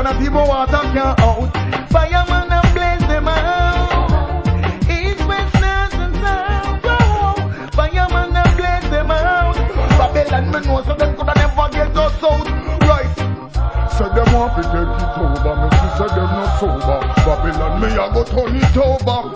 a people water can't out. Fireman and blaze them out. East, west, north and south. Oh, fireman and blaze them out. Babylon me know so them coulda never get us out. Right. Say them want to take it over. Me say them not sober. Babylon me a go turn it over.